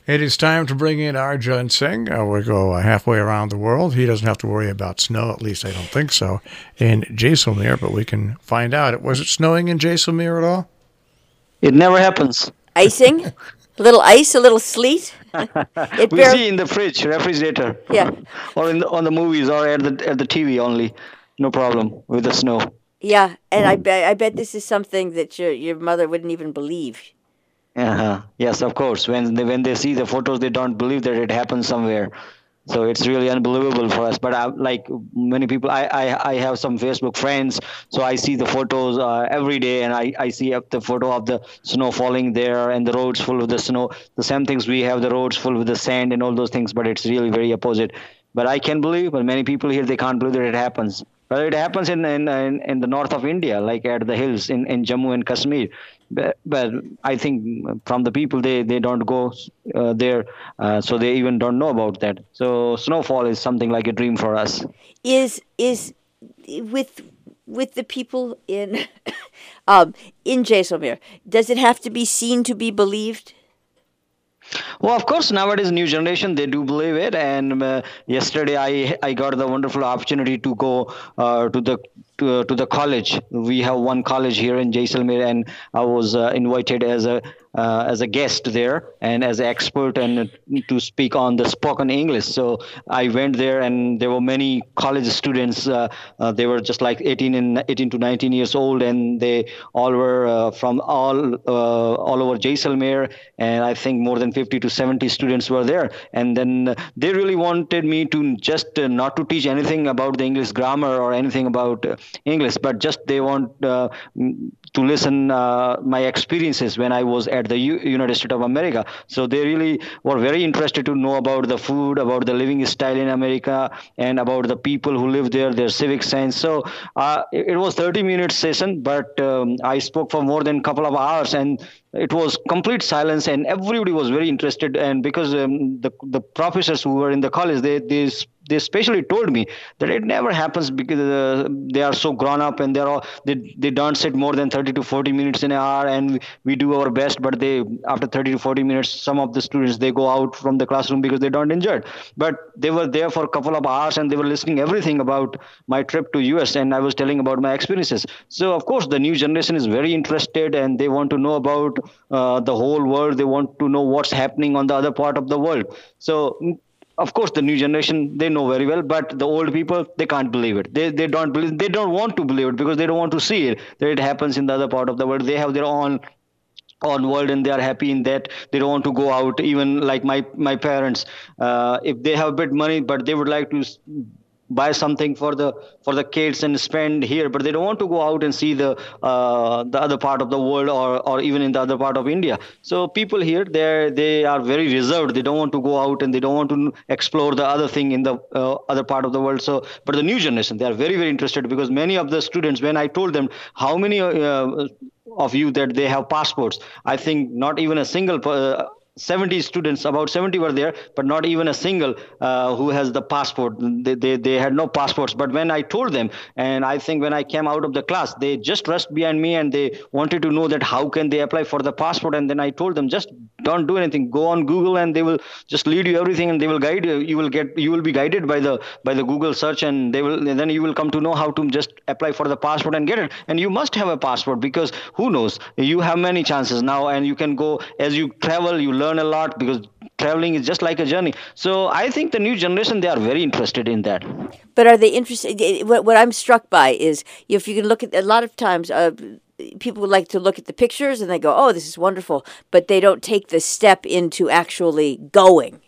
It is time to bring in Arjun Singh. We'll go halfway around the world. He doesn't have to worry about snow, at least I don't think so, in Jaisalmer, but we can find out. Was it snowing in Jaisalmer at all? It never happens. Icing, a little ice, a little sleet. It We see in the fridge, refrigerator, Yeah, or on the movies, or at the TV only. No problem with the snow. yeah, and I bet this is something that your mother wouldn't even believe. Uh-huh. Yes, of course. When they see the photos, they don't believe that it happened somewhere. So it's really unbelievable for us. But like many people, I have some Facebook friends, so I see the photos every day, and I see the photo of the snow falling there and the roads full of the snow. The same things we have, the roads full with the sand and all those things, but it's really very opposite. But I can believe, but many people here, they can't believe that it happens. But it happens in the north of India, like at the hills in Jammu and Kashmir. But I think from the people, they don't go there, so they even don't know about that. So snowfall is something like a dream for us. Is with the people in Jaisalmer, does it have to be seen to be believed? Well, of course, nowadays new generation they do believe it. And yesterday I got the wonderful opportunity to go to the college. We have one college here in Jaisalmer, and I was invited as a guest there and as an expert and to speak on the spoken English. So I went there, and there were many college students. They were just like 18 to 19 years old, and they all were from all over Jaisalmer, and I think more than 50 to 70 students were there. And then they really wanted me to just not to teach anything about the English grammar or anything about English, but just they want to listen my experiences when I was at the United States of America. So they really were very interested to know about the food, about the living style in America, and about the people who live there, their civic sense. So it was 30-minute session, but I spoke for more than a couple of hours, and it was complete silence, and everybody was very interested. And because the professors who were in the college, they especially told me that it never happens because they are so grown up, and they don't sit more than 30 to 40 minutes in an hour, and we do our best. But they, after 30 to 40 minutes, some of the students, they go out from the classroom because they don't enjoy it. But they were there for a couple of hours, and they were listening everything about my trip to US, and I was telling about my experiences. So of course the new generation is very interested, and they want to know about the whole world. They want to know what's happening on the other part of the world. So of course the new generation, they know very well, but the old people, they can't believe it. They don't believe, they don't want to believe it, because they don't want to see it, that it happens in the other part of the world. They have their own world, and they are happy in that. They don't want to go out. Even like my parents, if they have a bit money, but they would like to buy something for the kids and spend here, but they don't want to go out and see the other part of the world, or even in the other part of India. So people here, they are very reserved. They don't want to go out, and they don't want to explore the other thing in the other part of the world. So but the new generation, they are very, very interested, because many of the students, when I told them how many of you that they have passports, I think not even a single 70 students, about 70 were there, but not even a single who has the passport. They had no passports. But when I told them, and I think when I came out of the class, they just rushed behind me, and they wanted to know that how can they apply for the passport. And then I told them, just don't do anything. Go on Google, and they will just lead you everything, and they will guide you. You will be guided by the Google search, and then you will come to know how to just apply for the passport and get it. And you must have a passport, because who knows, you have many chances now, and you can go as you travel, you learn a lot, because traveling is just like a journey. So I think the new generation, they are very interested in that. But are they interested? What I'm struck by is, if you can look at, a lot of times people would like to look at the pictures and they go, oh, this is wonderful, but they don't take the step into actually going.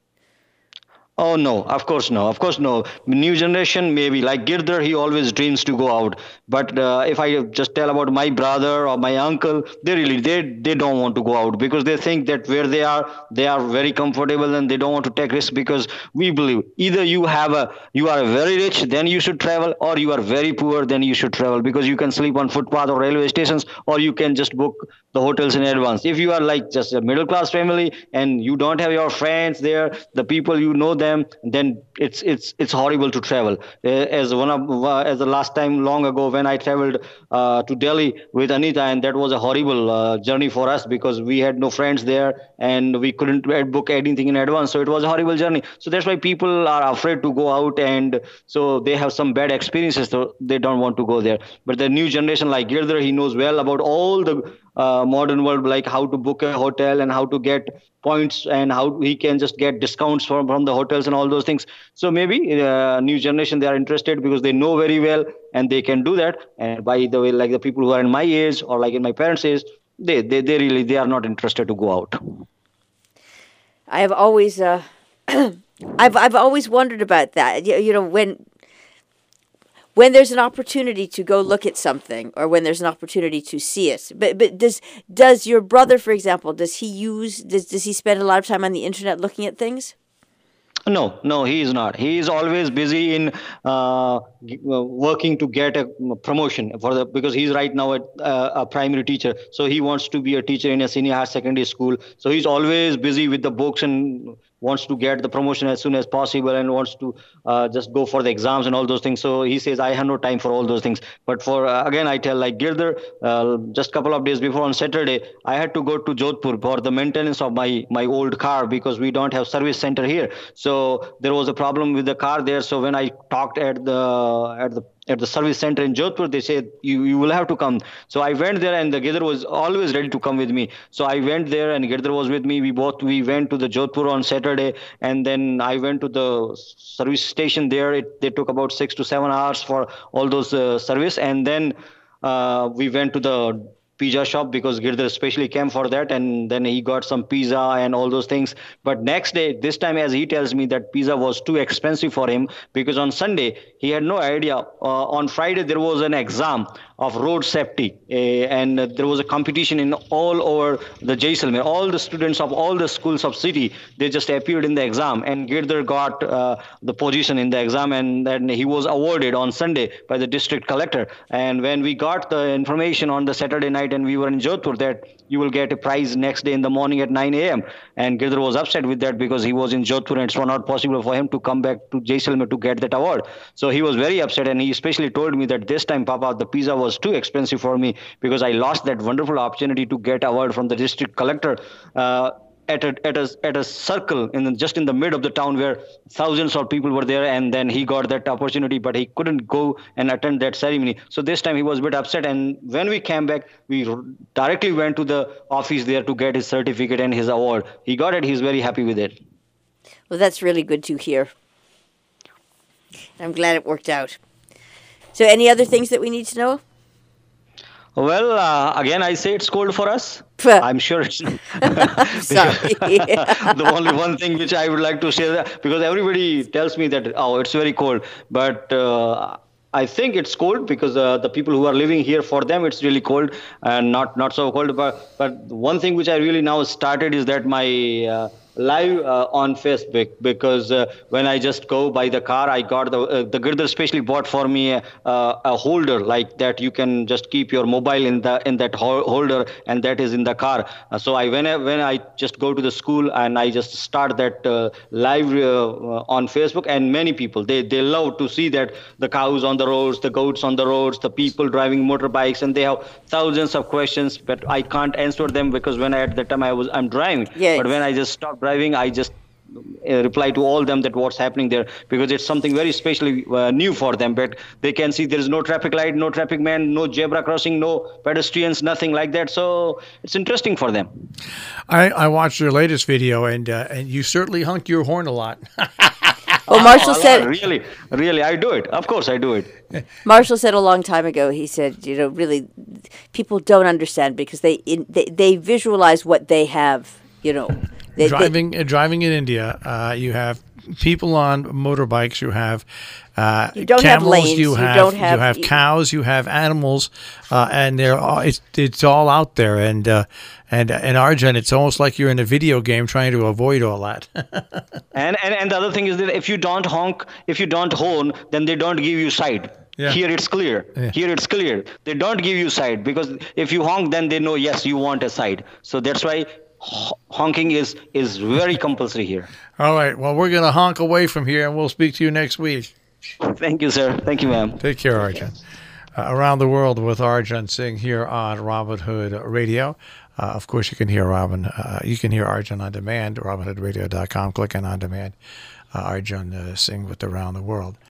Oh no, of course no, of course no. New generation, maybe like Girdhar, he always dreams to go out. But if I just tell about my brother or my uncle, they don't want to go out, because they think that where they are very comfortable, and they don't want to take risk. Because we believe, either you are very rich, then you should travel, or you are very poor, then you should travel, because you can sleep on footpath or railway stations, or you can just book the hotels in advance. If you are like just a middle class family, and you don't have your friends there, the people you know them, them, then it's horrible to travel. As the last time long ago when I traveled to Delhi with Anita, and that was a horrible journey for us because we had no friends there and we couldn't book anything in advance. So it was a horrible journey. So that's why people are afraid to go out, and so they have some bad experiences, so they don't want to go there. But the new generation like Girdhar, he knows well about all the modern world, like how to book a hotel and how to get points and how he can just get discounts from the hotels and all those things. So maybe new generation, they are interested because they know very well and they can do that. And by the way, like the people who are in my age or like in my parents' age, they really, they are not interested to go out. I have always I've always wondered about that. You know, when there's an opportunity to go look at something, or when there's an opportunity to see it. But does your brother, for example, does he spend a lot of time on the internet looking at things? No, he is not. He is always busy in working to get a promotion because he's right now a primary teacher. So he wants to be a teacher in a senior higher secondary school. So he's always busy with the books and wants to get the promotion as soon as possible and wants to just go for the exams and all those things. So he says, I have no time for all those things. But for again, I tell like Girdhar, just a couple of days before on Saturday, I had to go to Jodhpur for the maintenance of my old car because we don't have service center here. So there was a problem with the car there. So when I talked at the service center in Jodhpur, they said you will have to come. So I went there, and the Girdhar was always ready to come with me. So I went there, and Girdhar was with me. We went to the Jodhpur on Saturday, and then I went to the service station there. They took about 6 to 7 hours for all those service, and then we went to the pizza shop because Girdhar especially came for that, and then he got some pizza and all those things. But next day, this time, as he tells me, that pizza was too expensive for him because on Sunday he had no idea. On Friday there was an exam of road safety, and there was a competition in all over the Jaisalmer. All the students of all the schools of city, they just appeared in the exam, and Girdhar got the position in the exam, and then he was awarded on Sunday by the district collector. And when we got the information on the Saturday night and we were in Jodhpur that you will get a prize next day in the morning at 9 a.m. And Girdhar was upset with that because he was in Jodhpur and it's not possible for him to come back to Jaisalmer to get that award. So he was very upset, and he especially told me that this time, Papa, the pizza was too expensive for me because I lost that wonderful opportunity to get award from the district collector at a circle just in the mid of the town where thousands of people were there, and then he got that opportunity, but he couldn't go and attend that ceremony. So this time he was a bit upset, and when we came back, we directly went to the office there to get his certificate and his award. He got it. He's very happy with it. Well, that's really good to hear. I'm glad it worked out. So any other things that we need to know? Well, again, I say it's cold for us. I'm sure it's Sorry. the only one thing which I would like to say, because everybody tells me that, oh, it's very cold. But I think it's cold because the people who are living here, for them, it's really cold and not so cold. But one thing which I really now started is that my live on Facebook, because when I just go by the car, I got the Girdhar especially bought for me a holder like that. You can just keep your mobile in that holder, and that is in the car. So when I just go to the school and I just start that live on Facebook, and many people they love to see that the cows on the roads, the goats on the roads, the people driving motorbikes, and they have thousands of questions, but I can't answer them because at that time I'm driving. Yes. But when I just stop driving, I just reply to all them that what's happening there, because it's something very specially new for them. But they can see there is no traffic light, no traffic man, no zebra crossing, no pedestrians, nothing like that. So it's interesting for them. I watched your latest video, and you certainly honk your horn a lot. Well, Marshall said... Really, I do it. Of course, I do it. Marshall said a long time ago, he said, really, people don't understand because they visualize what they have, Driving in India, you have people on motorbikes, you have you don't camels, have lanes, you have cows, you have animals, and it's all out there. And Arjun, it's almost like you're in a video game trying to avoid all that. and the other thing is that if you don't honk, if you don't horn, then they don't give you side. Yeah. Here it's clear. Yeah. Here it's clear. They don't give you side because if you honk, then they know, yes, you want a side. So that's why honking is very compulsory here. All right. Well, we're going to honk away from here, and we'll speak to you next week. Thank you, sir. Thank you, ma'am. Take care, Arjun. Around the World with Arjun Singh here on Robin Hood Radio. Of course, you can hear Arjun on demand, robinhoodradio.com, clicking on demand. Arjun Singh with Around the World.